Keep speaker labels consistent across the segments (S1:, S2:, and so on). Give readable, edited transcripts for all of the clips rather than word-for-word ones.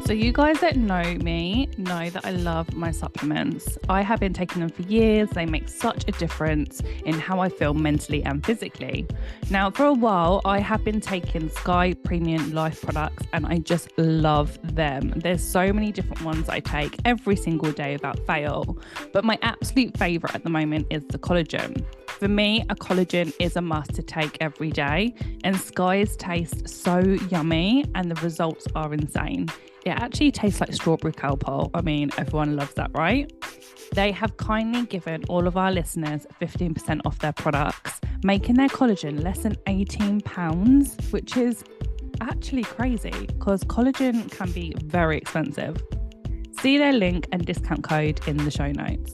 S1: So you guys that know me know that I love my supplements. I have been taking them for years. They make such a difference in how I feel mentally and physically. Now, for a while, I have been taking Sky Premium Life products and I just love them. There's so many different ones I take every single day without fail. But my absolute favorite at the moment is the collagen. For me, a collagen is a must to take every day, and Sky's taste so yummy and the results are insane. It actually tastes like strawberry Calpol. I mean, everyone loves that, right? They have kindly given all of our listeners 15% off their products, making their collagen less than £18, which is actually crazy because collagen can be very expensive. See their link and discount code in the show notes.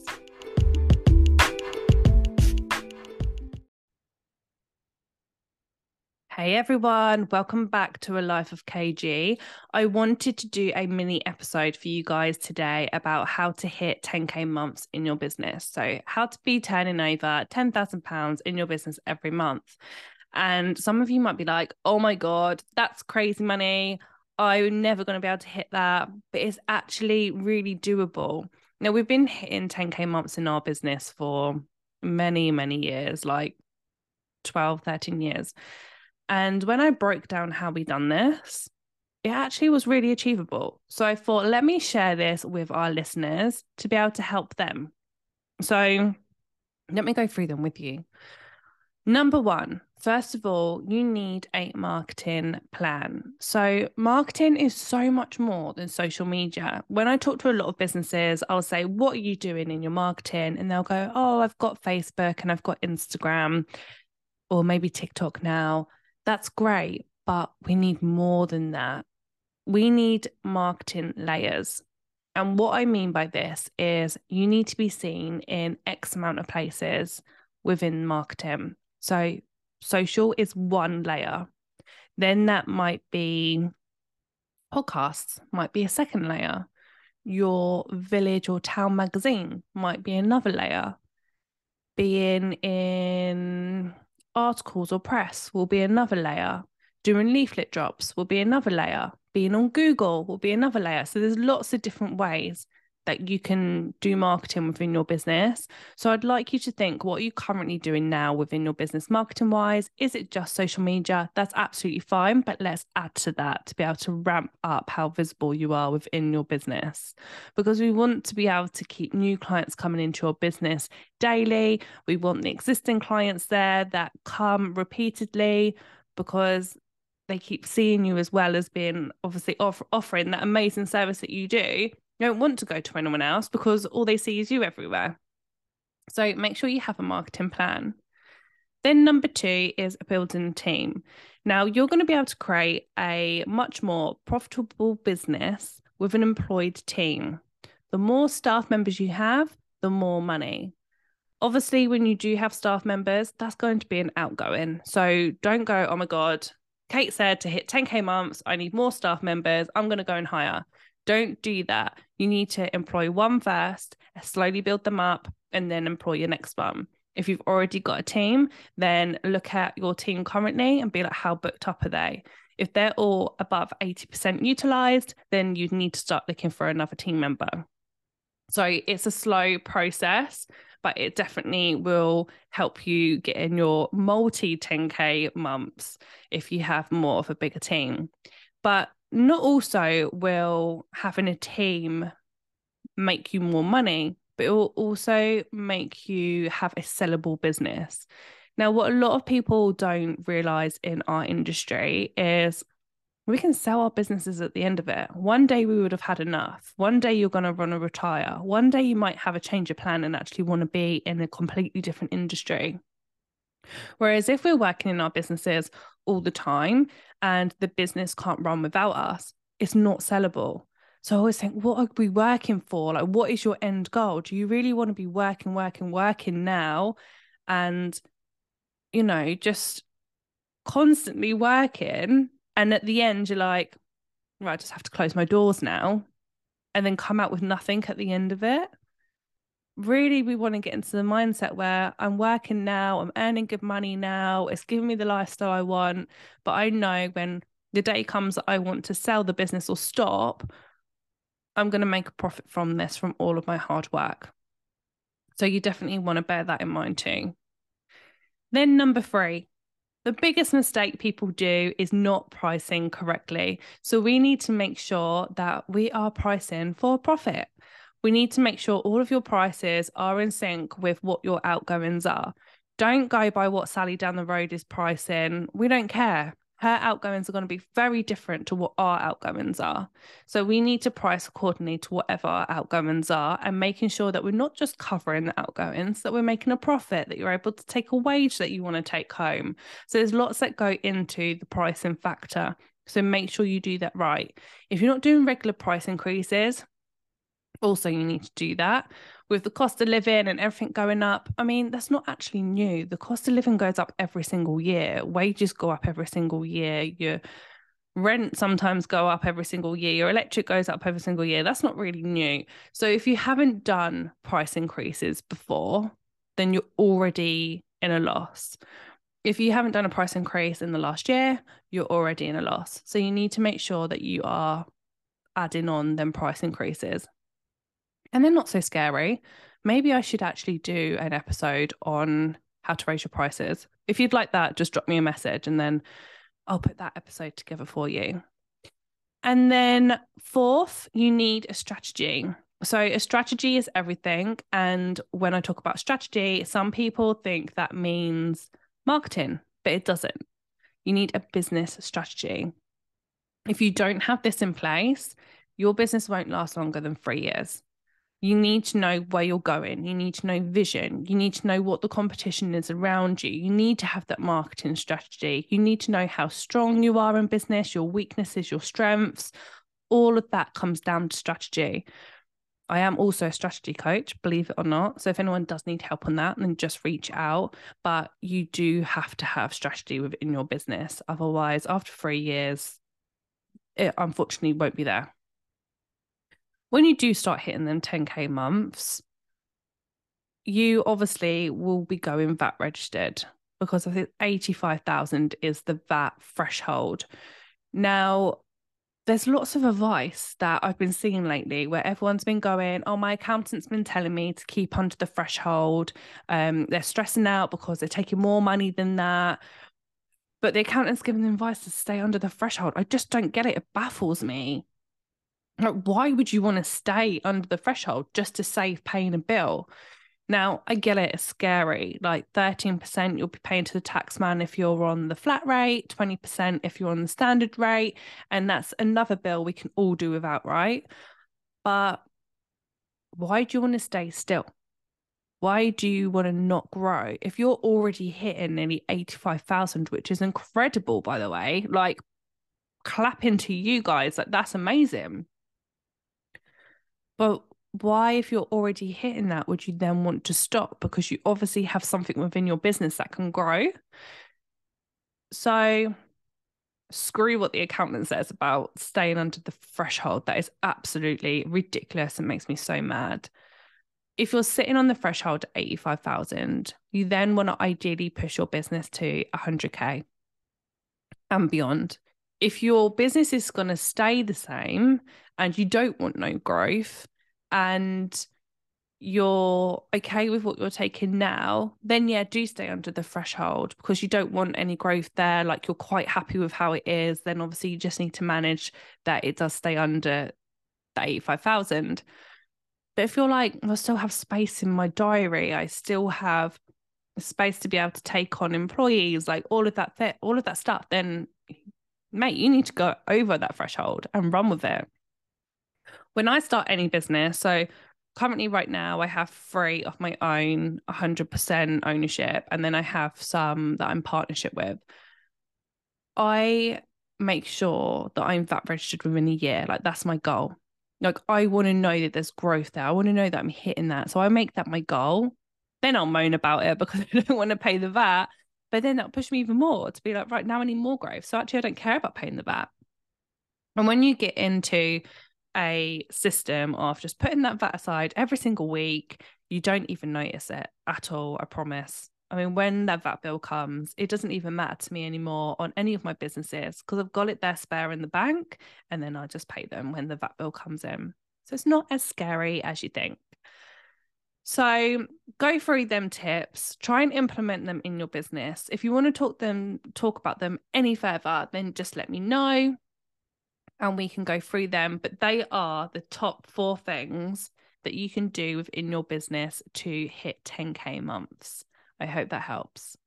S1: Hey everyone, welcome back to A Life of KG. I wanted to do a mini episode for you guys today about how to hit 10k months in your business. So how to be turning over £10,000 in your business every month. And some of you might be like, oh my God, that's crazy money. I'm never going to be able to hit that, but it's actually really doable. Now we've been hitting 10k months in our business for many, many years, like 12, 13 years. And when I broke down how we done this, it actually was really achievable. So I thought, let me share this with our listeners to be able to help them. So let me go through them with you. Number one, first of all, you need a marketing plan. So marketing is so much more than social media. When I talk to a lot of businesses, I'll say, what are you doing in your marketing? And they'll go, oh, I've got Facebook and I've got Instagram or maybe TikTok now. That's great, but we need more than that. We need marketing layers. And what I mean by this is you need to be seen in X amount of places within marketing. So social is one layer. Then that might be podcasts, might be a second layer. Your village or town magazine might be another layer. Being in articles or press will be another layer. Doing leaflet drops will be another layer. Being on Google will be another layer. So there's lots of different ways that you can do marketing within your business. So I'd like you to think, what are you currently doing now within your business marketing wise? Is it just social media? That's absolutely fine, but let's add to that to be able to ramp up how visible you are within your business, because we want to be able to keep new clients coming into your business daily. We want the existing clients there that come repeatedly because they keep seeing you as well as being obviously offering that amazing service that you do. You don't want to go to anyone else because all they see is you everywhere. So make sure you have a marketing plan. Then number two is building a team. Now you're going to be able to create a much more profitable business with an employed team. The more staff members you have, the more money. Obviously, when you do have staff members, that's going to be an outgoing. So don't go, oh my God, Kate said to hit 10k months, I need more staff members. I'm going to go and hire. Don't do that. You need to employ one first, slowly build them up, and then employ your next one. If you've already got a team, then look at your team currently and be like, how booked up are they? If they're all above 80% utilized, then you need to start looking for another team member. So it's a slow process, but it definitely will help you get in your multi 10k months if you have more of a bigger team. But not also will having a team make you more money, but it will also make you have a sellable business. Now, what a lot of people don't realize in our industry is we can sell our businesses at the end of it. One day we would have had enough. One day you're going to want to retire. One day you might have a change of plan and actually want to be in a completely different industry. Whereas if we're working in our businesses all the time and the business can't run without us, it's not sellable. So I always think, what are we working for? Like, what is your end goal? Do you really want to be working now and, you know, just constantly working? And at the end, you're like, right, I just have to close my doors now and then come out with nothing at the end of it. Really, we want to get into the mindset where I'm working now, I'm earning good money now, it's giving me the lifestyle I want, but I know when the day comes that I want to sell the business or stop, I'm going to make a profit from this, from all of my hard work. So you definitely want to bear that in mind too. Then number 3, the biggest mistake people do is not pricing correctly. So we need to make sure that we are pricing for profit. We need to make sure all of your prices are in sync with what your outgoings are. Don't go by what Sally down the road is pricing. We don't care. Her outgoings are going to be very different to what our outgoings are. So we need to price accordingly to whatever our outgoings are, and making sure that we're not just covering the outgoings, that we're making a profit, that you're able to take a wage that you want to take home. So there's lots that go into the pricing factor. So make sure you do that right. If you're not doing regular price increases, also you need to do that. With the cost of living and everything going up, I mean, that's not actually new. The cost of living goes up every single year. Wages go up every single year. Your rent sometimes go up every single year. Your electric goes up every single year. That's not really new. So if you haven't done price increases before, then you're already in a loss. If you haven't done a price increase in the last year, you're already in a loss. So you need to make sure that you are adding on them price increases. And they're not so scary. Maybe I should actually do an episode on how to raise your prices. If you'd like that, just drop me a message and then I'll put that episode together for you. And then 4th, you need a strategy. So a strategy is everything. And when I talk about strategy, some people think that means marketing, but it doesn't. You need a business strategy. If you don't have this in place, your business won't last longer than 3 years. You need to know where you're going. You need to know vision. You need to know what the competition is around you. You need to have that marketing strategy. You need to know how strong you are in business, your weaknesses, your strengths. All of that comes down to strategy. I am also a strategy coach, believe it or not. So if anyone does need help on that, then just reach out. But you do have to have strategy within your business. Otherwise, after 3 years, it unfortunately won't be there. When you do start hitting them 10K months, you obviously will be going VAT registered, because I think 85,000 is the VAT threshold. Now, there's lots of advice that I've been seeing lately where everyone's been going, oh, my accountant's been telling me to keep under the threshold. They're stressing out because they're taking more money than that. But the accountant's giving them advice to stay under the threshold. I just don't get it. It baffles me. Like, why would you want to stay under the threshold just to save paying a bill? Now, I get it, it's scary. Like 13% you'll be paying to the tax man if you're on the flat rate, 20% if you're on the standard rate. And that's another bill we can all do without, right? But why do you want to stay still? Why do you want to not grow? If you're already hitting nearly 85,000, which is incredible, by the way, like clapping to you guys, like that's amazing. But why, if you're already hitting that, would you then want to stop? Because you obviously have something within your business that can grow. So screw what the accountant says about staying under the threshold. That is absolutely ridiculous and makes me so mad. If you're sitting on the threshold at 85,000, you then want to ideally push your business to 100K and beyond. If your business is going to stay the same and you don't want no growth and you're okay with what you're taking now, then yeah, do stay under the threshold, because you don't want any growth there. Like, you're quite happy with how it is. Then obviously you just need to manage that it does stay under the 85,000. But if you're like, I still have space in my diary, I still have space to be able to take on employees, like all of that stuff, then mate, you need to go over that threshold and run with it. When I start any business, so currently right now I have 3 of my own 100% ownership, and then I have some that I'm partnership with. I make sure that I'm VAT registered within a year. Like, that's my goal. Like, I want to know that there's growth there. I want to know that I'm hitting that. So I make that my goal. Then I'll moan about it because I don't want to pay the VAT. But then that'll push me even more to be like, right, now I need more growth. So actually, I don't care about paying the VAT. And when you get into a system of just putting that VAT aside every single week, you don't even notice it at all, I promise. I mean, when that VAT bill comes, it doesn't even matter to me anymore on any of my businesses, because I've got it there spare in the bank, and then I just pay them when the VAT bill comes in. So it's not as scary as you think. So go through them tips, try and implement them in your business. If you want to talk about them any further, then just let me know and we can go through them. But they are the top 4 things that you can do within your business to hit 10K months. I hope that helps.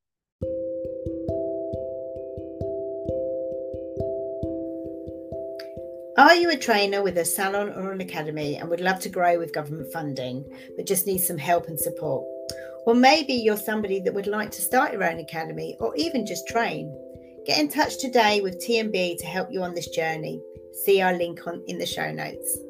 S2: Are you a trainer with a salon or an academy and would love to grow with government funding, but just need some help and support? Or maybe you're somebody that would like to start your own academy or even just train. Get in touch today with TMB to help you on this journey. See our link in the show notes.